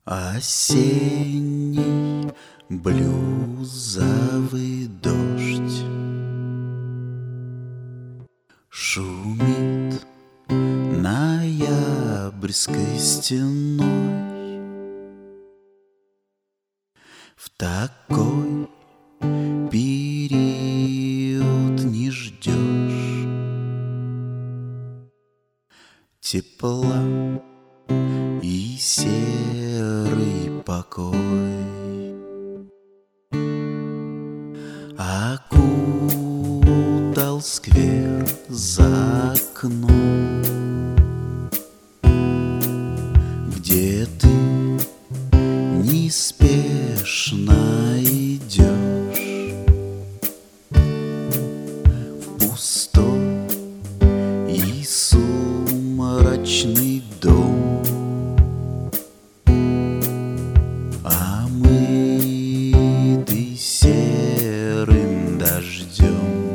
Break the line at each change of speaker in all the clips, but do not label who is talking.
Осенний блюзовый дождь шумит ноябрьской стеной. В такой период не ждешь тепла и серый покой. Окутал сквер за окном, где ты неспешно идешь в пустой и сумрачный дом. Омытый серым дождем,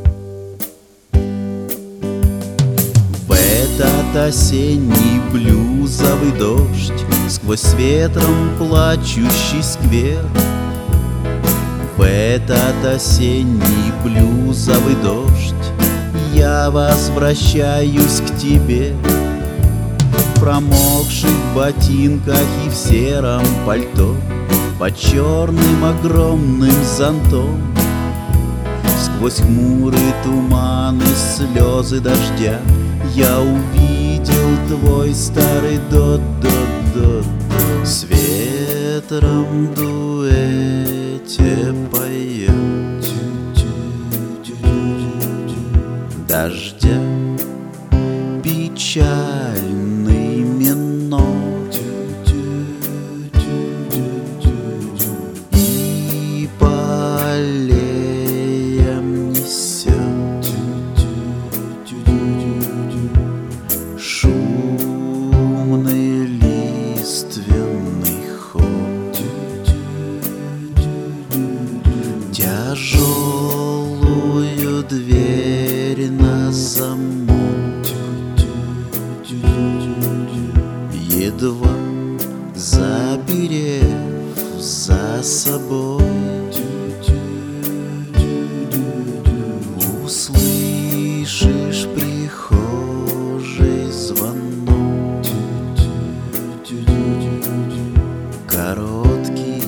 в этот осенний блюзовый дождь сквозь ветром плачущий сквер. В этот осенний блюзовый дождь я возвращаюсь к тебе, в промокших ботинках и в сером пальто, под черным огромным зонтом. Сквозь хмурый туман и слезы дождя я увидел твой старый дот-дот-дот. С ветром дуэте поем дождя печальный минор. И по аллеям несет шумный лиственный ход. Тяжелую дверь на замок едва заперев за собой, услышишь прихожий звонок, короткий,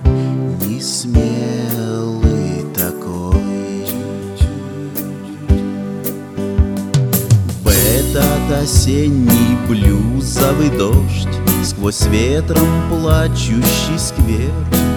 несмелый такой. В этот осенний блюзовый дождь сквозь ветром плачущий сквер.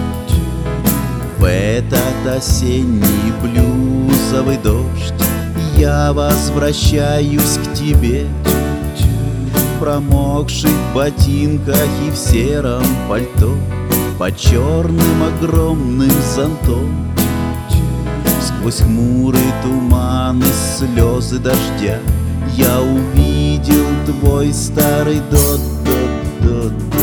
В этот осенний блюзовый дождь я возвращаюсь к тебе, в промокших ботинках и в сером пальто, под черным огромным зонтом. Сквозь хмурый туман и слезы дождя я увидел твой старый дот-дот-дот.